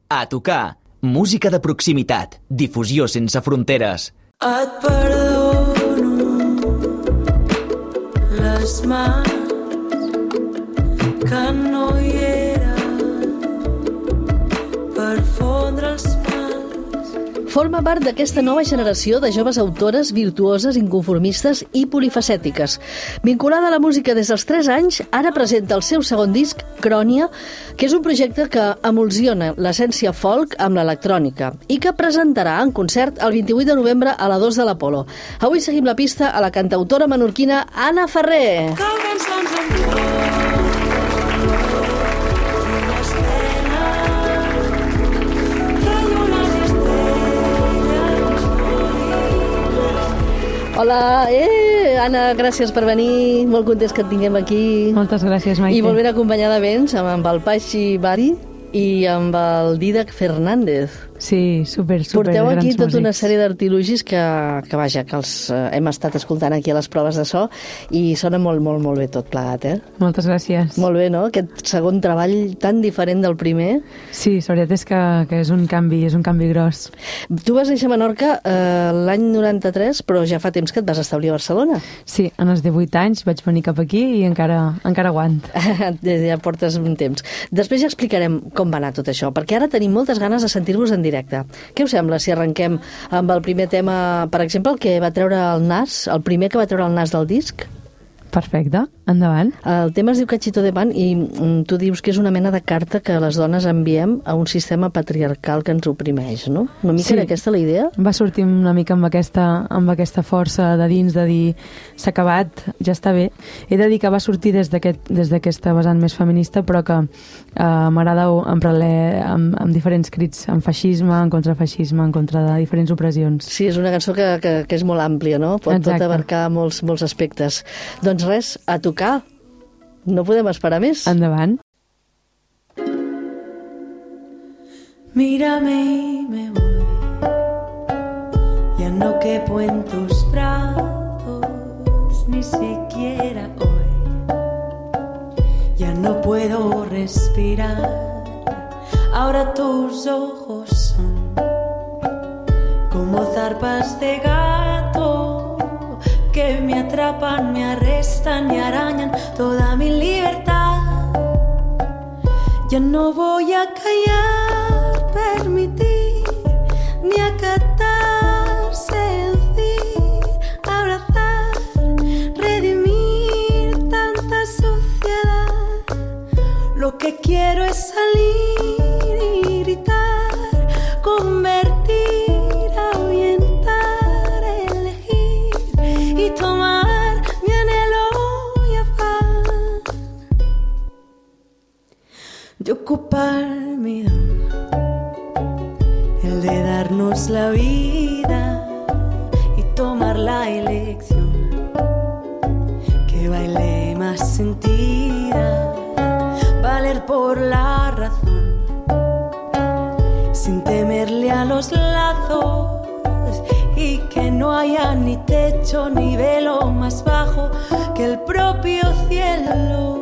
A tocar. Música de proximitat. Difusió sense fronteres. Et perdono les mans que no hi eren per fondre els mals. Forma part d'aquesta nova generació de joves autores virtuoses, inconformistes i polifacètiques. Vinculada a la música des dels 3 anys, ara presenta el seu segon disc, Crònia, que és un projecte que emulsiona l'essència folk amb l'electrònica i que presentarà en concert el 28 de novembre a la 2 de l'Apolo. Avui seguim la pista a la cantautora menorquina Anna Ferrer. Hola, Anna, gràcies per venir. Molt contents que et tinguem aquí. Moltes gràcies, Maite. I molt ben acompanyada vens amb el Pachi Bari i amb el Didac Fernández. Sí, super Porteu grans aquí tota una músics. sèrie d'artilugis que els hem estat escoltant aquí a les proves de so i sona molt bé tot plegat, Moltes gràcies. Molt bé, no? Aquest segon treball tan diferent del primer. Sí, la veritat és que és un canvi gros. Tu vas néixer a Menorca l'any 93, però ja fa temps que et vas establir a Barcelona. Sí, en els 18 anys vaig venir cap aquí i encara aguant. Ja portes un temps. Després ja explicarem com va anar tot això, perquè ara tenim moltes ganes de sentir-vos en directe. Què us sembla si arrenquem amb el primer tema, per exemple, el que va treure el Nas, el primer que va treure el Nas del disc? Perfecte, endavant. El tema es diu Cachito de Pan i tu dius que és una mena de carta que les dones enviem a un sistema patriarcal que ens oprimeix, no? Una mica era aquesta la idea? Va sortir una mica amb aquesta força de dins de dir s'ha acabat, ja està bé. He de dir que va sortir des d'aquesta vessant més feminista, però que m'agrada empreler amb diferents crits, en feixisme, en contrafeixisme, en contra de diferents opressions. Sí, és una cançó que és molt àmplia, no? Pot abarcar molts aspectes. Doncs res, a tocar. No podem esperar més. Endavant. Mírame y me voy, ya no quepo en tus brazos, ni siquiera hoy, ya no puedo respirar, ahora tus ojos son como zarpas de gato que me atrapan, me arrestan y arañan toda mi libertad. Ya no voy a callar, permitir, ni acatar, seducir, abrazar, redimir tanta suciedad. Lo que quiero es salir y gritar, convertir, ahuyentar, elegir y tomar mi anhelo y afán de ocupar mi don, el de darnos la vida y tomar la elección que baile más sentida, valer por la razón sin temerle a los lazos y que no haya ni techo ni velo más bajo que el propio cielo.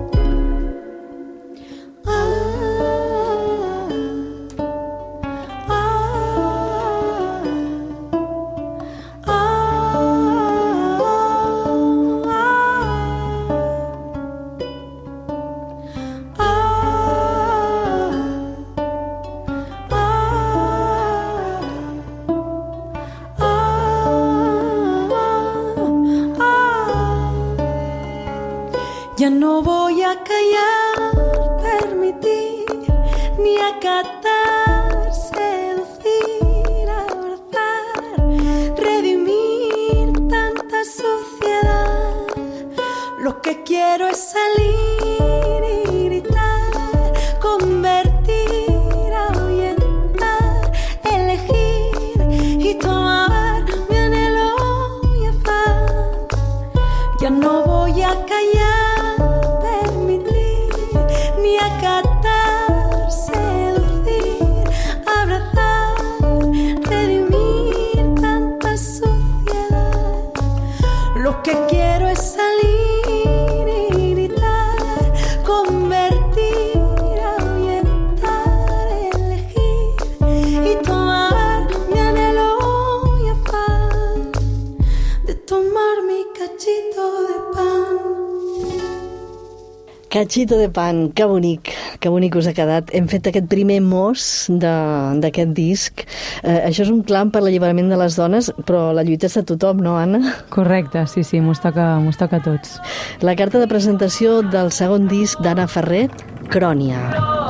Ya no voy a callar, permitir, ni acatar, seducir, abrazar, redimir tanta suciedad. Lo que quiero es salir y gritar, convertir, ahuyentar, elegir y tomar mi anhelo y afán. Ya no voy a callar, ni acatar, seducir, Cachito de pan, que bonic us ha quedat. Hem fet aquest primer mos d'aquest disc. Això és un clam per l'alliberament de les dones, però la lluita és de tothom, no, Anna? Correcte, sí, mos toca a tots. La carta de presentació del segon disc d'Anna Ferrer, Crònia.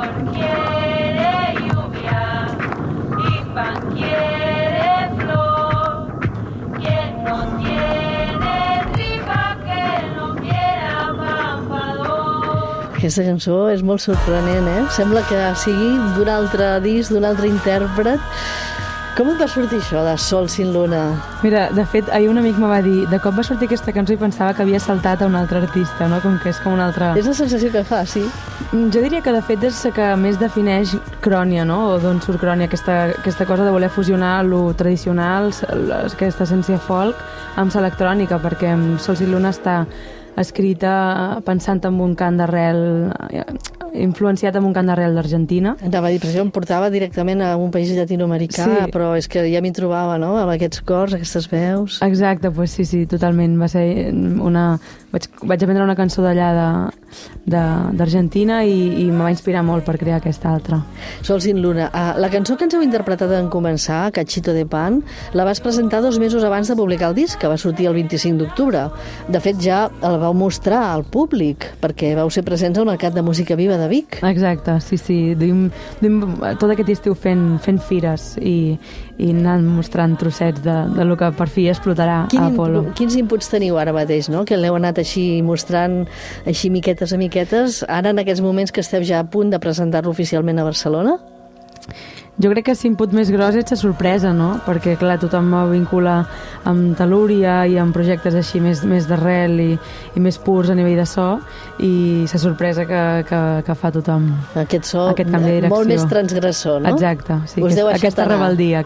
Aquesta cançó és molt sorprenent, Sembla que sigui d'un altre disc, d'un altre intèrpret. Com et va sortir això de Sol sin luna? Mira, de fet, ahir un amic me va dir de cop va sortir aquesta cançó i pensava que havia saltat a un altre artista, no? Com que és com un altre... És la sensació que fa, sí? Jo diria que de fet és que més defineix Crònia, no? O d'on surt Crònia, aquesta cosa de voler fusionar lo tradicional, aquesta essència folk, amb l'electrònica, perquè Sol sin luna està escrita pensant en un cant d'arrel, influenciat en un cant d'arrel d'Argentina. Anava a dir, però em portava directament a un país llatinoamericà, sí. Però és que ja m'hi trobava, no?, amb aquests cors, aquestes veus. Exacte, doncs sí, totalment. Va ser una... Vaig aprendre una cançó d'allà d'Argentina i me va inspirar molt per crear aquesta altra. Sol sin luna. La cançó que ens heu interpretat en començar, Cachito de pan, la vas presentar 2 mesos abans de publicar el disc, que va sortir el 25 d'octubre. De fet, ja el vau mostrar al públic, perquè vau ser presents al Mercat de Música Viva de Vic. Exacte, sí. Duim tot aquest estiu fent fires i anant mostrant trossets de lo que per fi explotarà a Apolo. Quins inputs teniu ara mateix, no?, que l'heu anat així mostrant així miquetes a miquetes, ara en aquests moments que esteu ja a punt de presentar-lo oficialment a Barcelona? Jo crec que l'input més gros és la sorpresa, no? Perquè, clar, tothom me vincula amb Telúria i amb projectes així més d'arrel i més purs a nivell de so, i la sorpresa que fa tothom. Aquest so aquest canvi de direcció. Molt més transgressor, no? Exacte, sí. Aquesta rebeldia.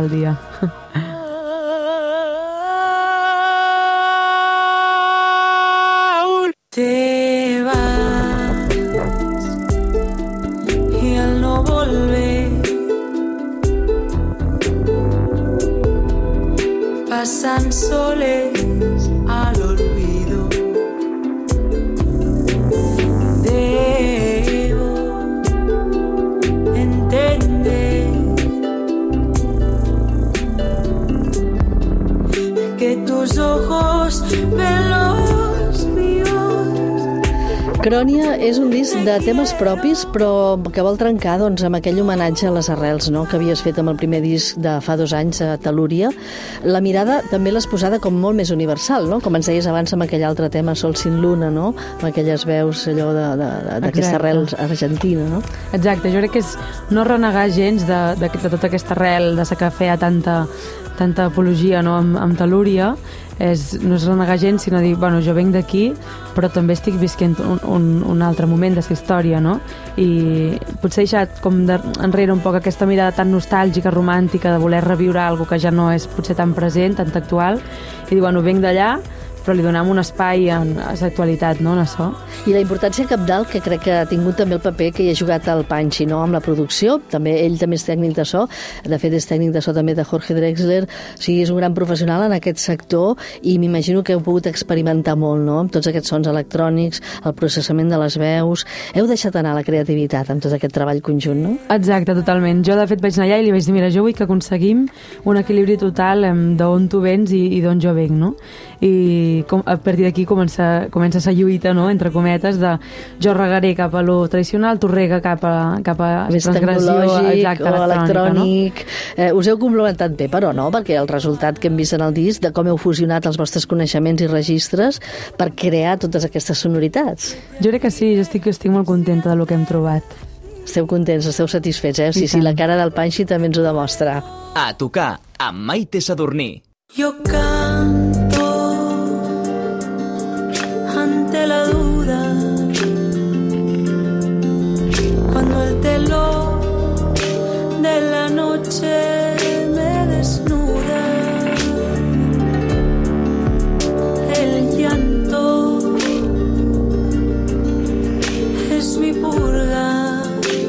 Te vas y al no volver pasan soles al olvido. Debo entender que tus ojos ven los míos. Crònia és un disc de temes propis, però que vol trencar amb aquell homenatge a les arrels, no?, que havies fet amb el primer disc de fa 2 anys a Telúria. La mirada també l'has posada com molt més universal, no?, com ens deies abans amb aquell altre tema, Sol sin luna, no?, amb aquelles veus allò d'aquesta arrel argentina, no? Exacte, jo crec que és no renegar gens de tota aquesta arrel, de la que feia tanta apologia, no?, amb Telúria. No és renegar gens, sinó dir, bueno, jo venc d'aquí, però també estic visquent un altre moment de la història, no? I potser deixar com enrere un poc aquesta mirada tan nostàlgica, romàntica, de voler reviure alguna que ja no és potser tan present, tan actual, i dir, bueno, venc d'allà, però li donem un espai a l'actualitat, no?, en això. I la importància cabdal que crec que ha tingut també el paper que hi ha jugat el Panchi, no?, amb la producció. Ell també és tècnic de so, de fet és tècnic de so també de Jorge Drexler, o sigui, és un gran professional en aquest sector i m'imagino que heu pogut experimentar molt, no?, amb tots aquests sons electrònics, el processament de les veus. Heu deixat anar la creativitat amb tot aquest treball conjunt, no? Exacte, totalment. Jo, de fet, vaig anar allà i li vaig dir, mira, jo vull que aconseguim un equilibri total d'on tu vens i d'on jo venc, no? I a partir d'aquí comença la lluita, no?, entre cometes, de jo regaré cap a lo tradicional, tu rega cap a més tecnològic o electrònic, no? Us heu complementat bé, però no, perquè el resultat que hem vist en el disc, de com heu fusionat els vostres coneixements i registres per crear totes aquestes sonoritats. Jo crec que sí, jo estic molt contenta del que hem trobat. Esteu contents, esteu satisfets, Sí, la cara del Panchi també ens ho demostra. A tocar amb Maite Sadurní. Yo canto ante la duda cuando el telón de la noche me desnuda, el llanto es mi purga,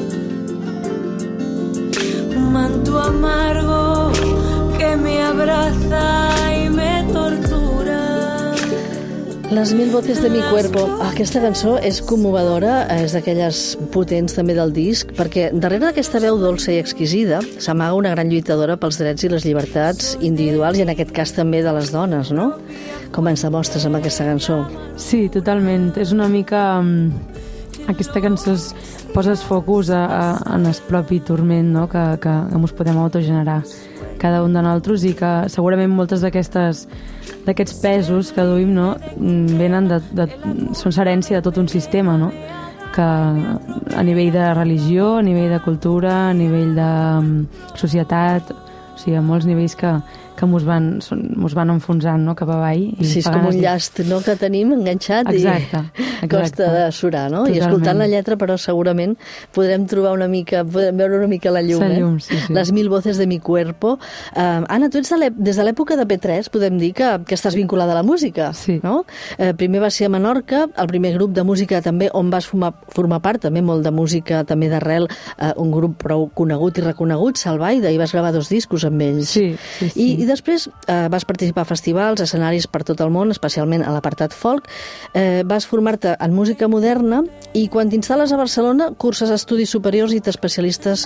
un manto amargo que me abraza y me tortura. Les mil voces de mi cuerpo. Aquesta cançó és commovedora, és d'aquelles potents també del disc, perquè darrere d'aquesta veu dolça i exquisida s'amaga una gran lluitadora pels drets i les llibertats individuals i en aquest cas també de les dones, no? Com ens demostres amb aquesta cançó? Sí, totalment. És una mica... Aquesta cançó poses focus en el propi turment, no? que ens podem autogenerar cada un de nosaltres i que segurament moltes d'aquests pesos que duim, no? Venen són herència de tot un sistema, no? Que a nivell de religió, a nivell de cultura, a nivell de societat, o sigui, a molts nivells que mos van enfonsant, no? Cap avall. Sí, és com un llast, no? Que tenim enganxat. Exacte. Costa de surar, no? Totalment. I escoltant la lletra, però segurament podrem veure una mica la llum, sí. Les mil voces de mi cuerpo. Anna, tu ets des de l'època de P3, podem dir que estàs vinculada a la música, sí. No? Primer vas ser a Menorca, el primer grup de música també, on vas formar part, també molt de música, també d'arrel, un grup prou conegut i reconegut, Salvaida, i vas gravar 2 discos amb ells. Sí. I després vas participar a festivals, escenaris per tot el món, especialment a l'apartat folk, vas formar-te en música moderna i quan t'instal·les a Barcelona curses estudis superiors i t'especialitzes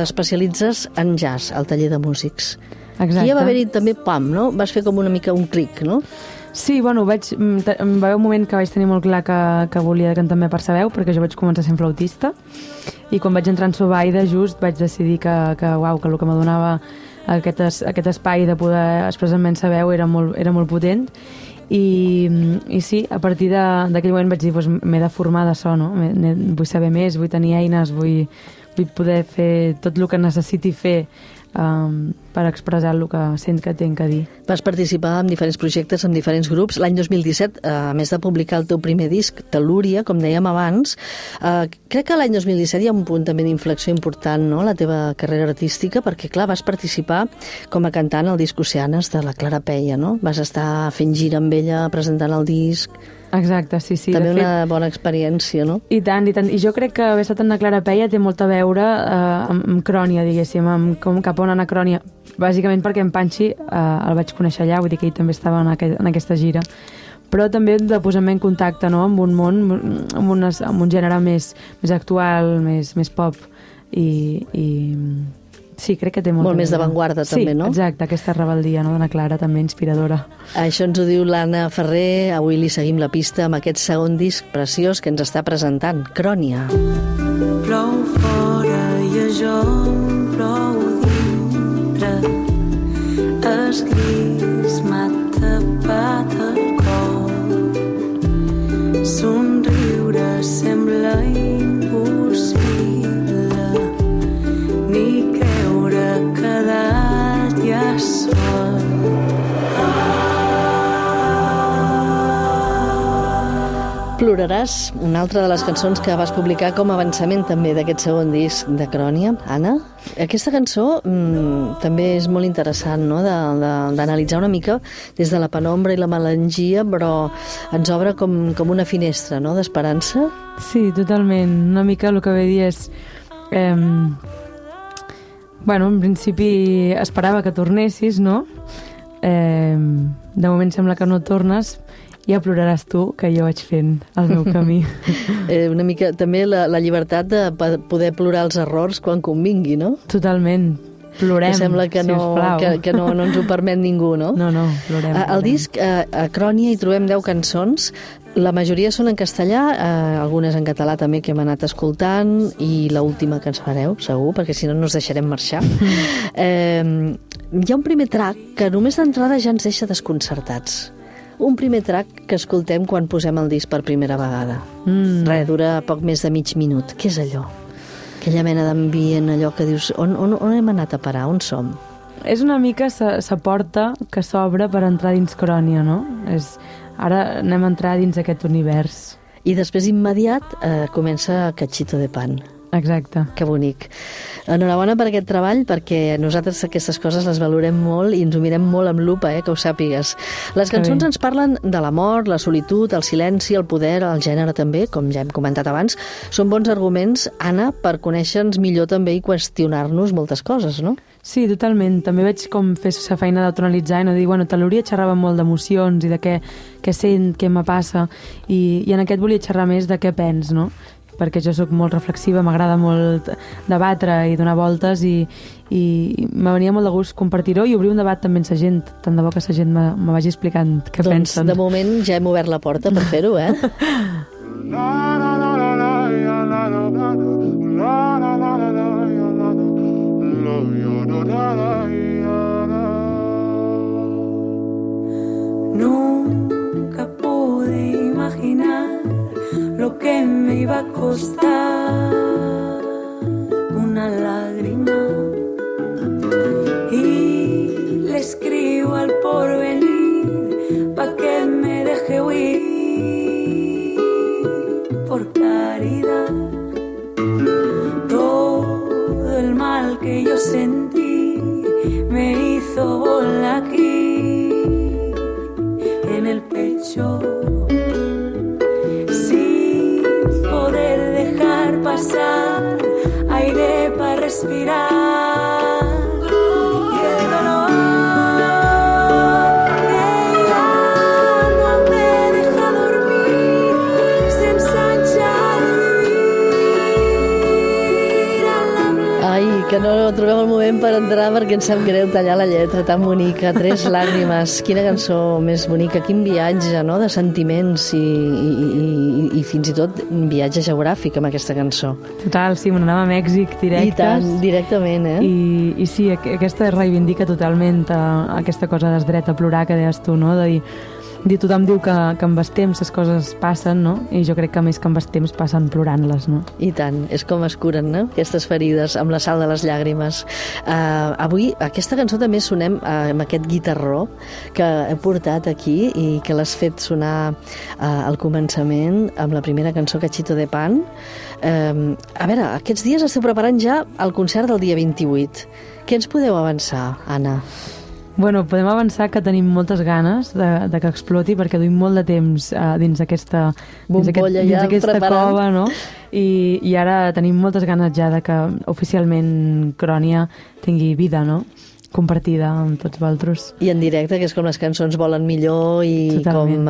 en jazz, al taller de músics. Exacte. I ja va haver-hi també PAM, no? Vas fer com una mica un clic, no? Sí, bueno, va haver un moment que vaig tenir molt clar que volia cantar amb Percebeu, perquè jo vaig començar sent flautista, i quan vaig entrar en Sobaida just vaig decidir que el que m'adonava aquest espai de poder expressar-me en sa veu era molt potent, i sí, a partir d'aquell moment vaig dir, doncs, m'he de formar de so, no? Vull saber més, vull tenir eines, vull poder fer tot el que necessiti fer per expressar el que sent que tinc que dir. Vas participar en diferents projectes, en diferents grups. L'any 2017, a més de publicar el teu primer disc, Tel·lúria, com dèiem abans, crec que l'any 2017 hi ha un punt també d'inflexió important, no?, la teva carrera artística, perquè, clar, vas participar com a cantant al disc Oceanes de la Clara Peia, no? Vas estar fent gira amb ella, presentant el disc... Exacte, sí. També una bona experiència, no? I tant. I jo crec que haver estat en la Clara Peia té molt a veure amb Crònia, diguéssim, com cap on anar Crònia. Bàsicament perquè en Panxi el vaig conèixer allà, vull dir que ell també estava en aquesta gira. Però també de posar-me en contacte, no?, amb un món, amb un gènere més actual, més pop, i sí, crec que té molt més d'avantguarda, també, no? Sí, exacte, aquesta rebeldia, no?, d'Anna Clara, també inspiradora. Això ens ho diu l'Anna Ferrer. Avui li seguim la pista amb aquest segon disc preciós que ens està presentant, Crònia. Plou fora i jo plou dintre. El gris m'ha tapat el cor. Somriure sembla impossible, ni creure quedar ja sol. Ploraràs, una altra de les cançons que vas publicar com a avançament també d'aquest segon disc de Crònia. Anna, aquesta cançó també és molt interessant, no?, d'analitzar una mica des de la penombra i la melangia, però ens obre com una finestra, no?, d'esperança. Sí, totalment. Una mica el que ve a dir és... Bueno, en principi esperava que tornessis, no? De moment sembla que no tornes, ja ploraràs tu, que jo vaig fent el meu camí. Una mica també la llibertat de poder plorar els errors quan convingui, no? Totalment. Plorem, que sembla que no ens ho permet ningú, no? No, plorem. Al disc, a Crònia, hi trobem 10 cançons. La majoria són en castellà, algunes en català també que hem anat escoltant, i l'última que ens fareu, segur, perquè si no ens deixarem marxar. Hi ha un primer track que només d'entrada ja ens deixa desconcertats. Un primer track que escoltem quan posem el disc per primera vegada. Dura poc més de mig minut. Què és allò? Aquella mena d'ambient, allò que dius, on hem anat a parar? On som? És una mica sa porta que s'obre per entrar dins Crònia, no? Ara anem a entrar dins aquest univers. I després, immediat, comença Cachito de Pan. Exacte. Que bonic. Enhorabona per aquest treball, perquè nosaltres aquestes coses les valorem molt i ens ho mirem molt amb lupa, que ho sàpigues. Les cançons ens parlen de la mort, la solitud, el silenci, el poder, el gènere també, com ja hem comentat abans. Són bons arguments, Anna, per conèixer-nos millor també i qüestionar-nos moltes coses, no? Sí, totalment. També veig com fes la feina d'autoanalitzar i no dir, bueno, Tel·lúria xerrava molt d'emocions i de què sent, què me passa, i en aquest volia xerrar més de què pens, no? Perquè jo sóc molt reflexiva, m'agrada molt debatre i donar voltes i me venia molt de gust compartir-ho i obrir un debat també amb la gent, tant de bo que la gent me vagi explicant què pensen. Doncs de moment ja hem obert la porta per fer-ho, Nunca pude imaginar lo que me iba a costar una lágrima y le escribo al porvenir pa' que me deje huir por caridad. Todo el mal que yo sentí me hizo bola aquí en el pecho, pasar aire para respirar y el dolor que ya no me deja dormir se ensancha Ai, que no trobem el moment per entrar perquè ens sap greu tallar la lletra tan bonica, 3 làgrimes, quina cançó més bonica, quin viatge, no?, de sentiments i fins i tot un viatge geogràfic amb aquesta cançó. Total, sí, m'anava a Mèxic directes. I tant, directament, I sí, aquesta reivindica totalment aquesta cosa del dret a plorar que deies tu, no?, de dir tothom diu que amb el temps les coses passen, no?, i jo crec que més que amb el temps passen plorant-les, no? I tant, és com es curen, no?, aquestes ferides amb la sal de les llàgrimes. Avui, aquesta cançó també sonem amb aquest guitarró que he portat aquí i que l'has fet sonar al començament amb la primera cançó, Cachito de Pan. A veure, aquests dies esteu preparant ja el concert del dia 28. Què ens podeu avançar, Anna? Bueno, podem avançar que tenim moltes ganes de que exploti, perquè duim molt de temps dins aquesta cova, no? I ara tenim moltes ganes ja de que oficialment Crònia tingui vida, no?, compartida amb tots vosaltres. I en directe, que és com les cançons volen millor i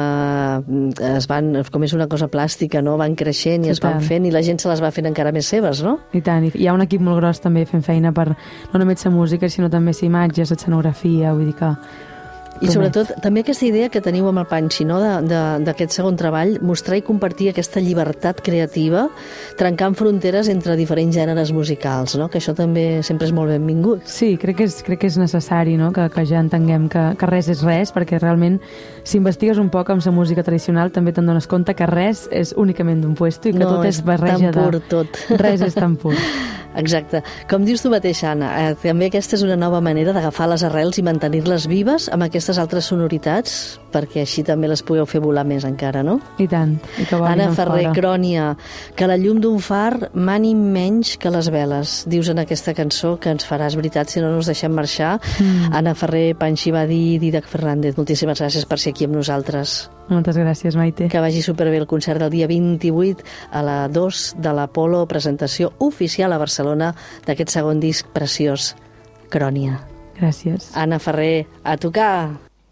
com és una cosa plàstica, no?, van creixent i es van fent i la gent se les va fent encara més seves, no? I tant, i hi ha un equip molt gros també fent feina per no només la música, sinó també la imatges, l'escenografia, vull dir que I sobretot també aquesta idea que teniu amb el Panxi, no?, d'aquest segon treball, mostrar i compartir aquesta llibertat creativa, trencant fronteres entre diferents gèneres musicals, no?, que això també sempre és molt benvingut. Sí, crec que és necessari, no?, que ja entenguem que res és res, perquè realment si investigues un poc amb la música tradicional també te'n dones compte que res és únicament d'un puesto i que tot és barreja tan pur, tot. Res és tan pur. Exacte. Com dius tu mateix, Anna, també aquesta és una nova manera d'agafar les arrels i mantenir-les vives amb aquestes altres sonoritats, perquè així també les pugueu fer volar més encara, no? I tant. I que Anna Ferrer, Crònia, que la llum d'un far mani menys que les veles. Dius en aquesta cançó que ens faràs veritat si no ens deixem marxar. Anna Ferrer, Panxi Badí, Dídac Fernández, moltíssimes gràcies per ser aquí amb nosaltres. Moltes gràcies, Maite. Que vagi superbé el concert del dia 28 a la 2 de l'Apolo, presentació oficial a Barcelona d'aquest segon disc preciós, Crònia. Gràcies. Anna Ferrer, a tocar!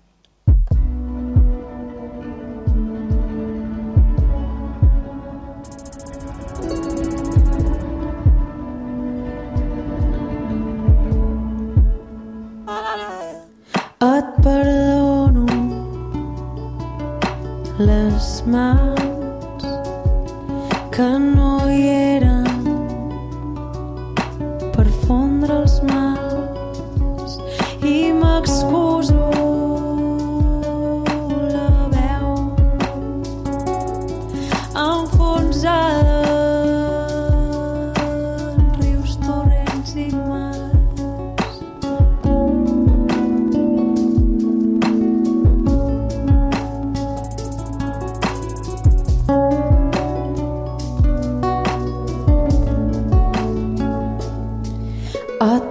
Et perdono les mans que no hi eren per fondre els mals i m'excuso la veu enfonsada en rius, torrents i mars.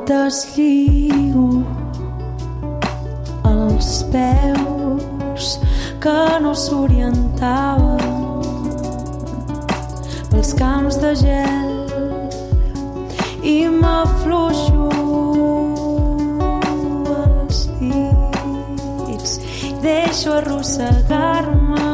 deslligo els peus que no s'orientaven pels camps de gel i m'afluixo els dits i deixo arrossegar-me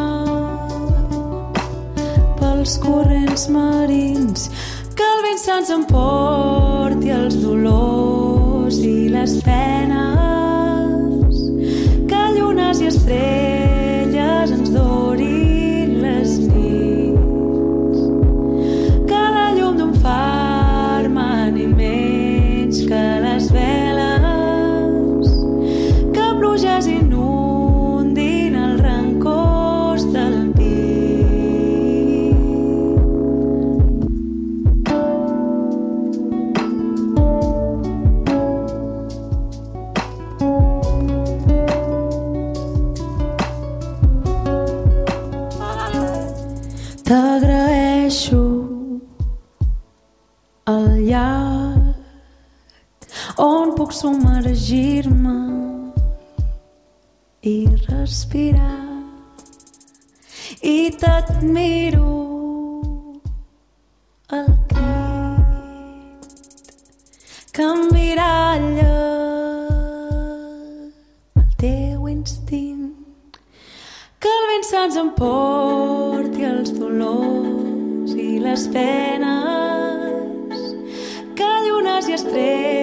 pels corrents marins, que el vent se'ns emporti els dolors i les penes, que llunes i estrelles ens dorin les nits, que la llum d'un far mani menys que les veles, que pluges inundin els rancors del t'agraeixo el llac on puc submergir-me i respirar, i t'admiro el crit que emmiralla el teu instint, que el vent se'ns emporti els dolors i les penes, que llunes i estrelles